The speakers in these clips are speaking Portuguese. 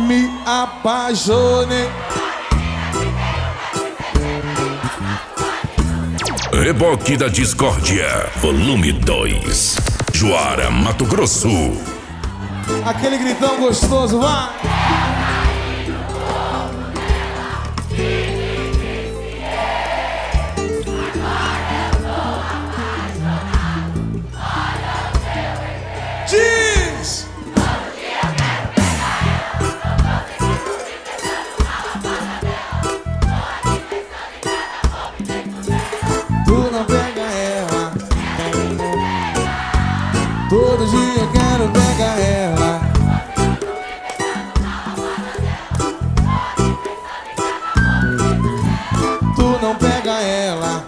Me apaixonei. Reboque da Discórdia, volume 2. Juara, Mato Grosso. Aquele gritão gostoso, vai! Diz! Tu não pega ela. Todo dia eu quero pegar ela. Tu não pega ela.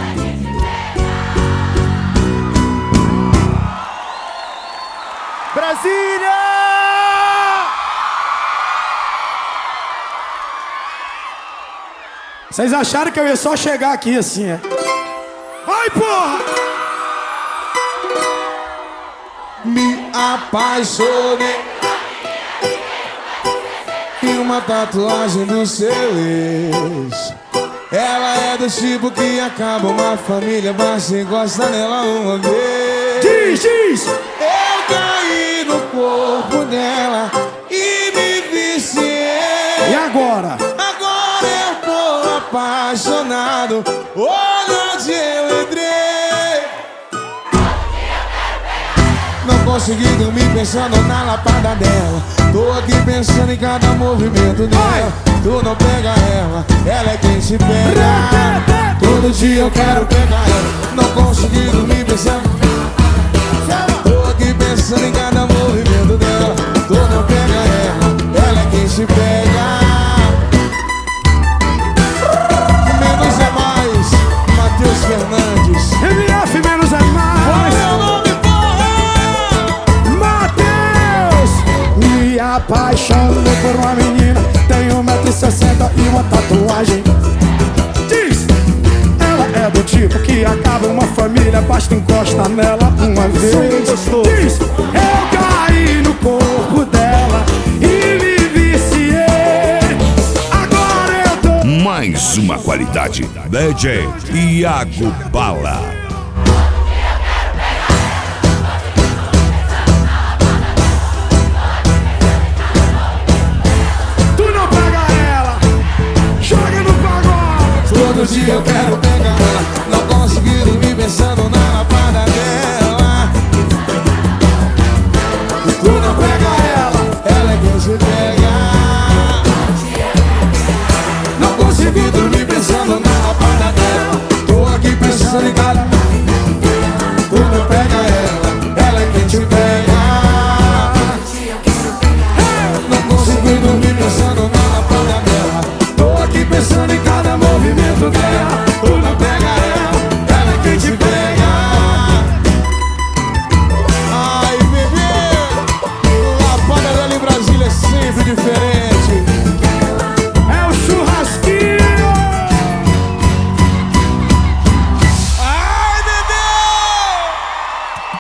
Brasília! Vocês acharam que eu ia só chegar aqui assim, é? Vai, porra! Me apaixonei. E uma tatuagem do seu ex. Ela é do tipo que acaba uma família, basta encosta nela uma vez. Diz, diz! Eu caí no corpo dela e me viciei. E agora? Agora eu tô apaixonado. Olha onde eu entrei. Não consegui dormir pensando na lapada dela. Tô aqui pensando em cada movimento dela. Tu não pega ela, ela é quem te pega. Todo dia eu quero pegar ela. Não consegui dormir pensando. Tô aqui pensando em cada movimento dela. Tu não pega ela é quem te pega. Menos é mais, Matheus Fernandes. MF menos é mais. Meu nome, porra! Matheus! Me apaixonei por uma menina. Tem 1,60 m e uma tatuagem. Diz! Ela é do tipo que acaba uma família, basta encosta nela uma vez. Diz! Eu caí no corpo dela e me viciei. Agora eu tô... Mais uma qualidade. DJ Iago Bala. Tu não pega ela, joga no pagode. Todo dia eu quero pegar ela. Não consegui dormir pensando na lapada dela. Tu não pega ela é quem te pega. Não consegui dormir pensando na lapada dela. Tô aqui pensando em cada. Tu não pega ela é quem te pega. Não consegui dormir pensando na lapada dela. Tô aqui pensando em cada movimento dela. Tu não pega ela é quem te pega. Ai, bebê, lapada dela em Brasília é sempre diferente.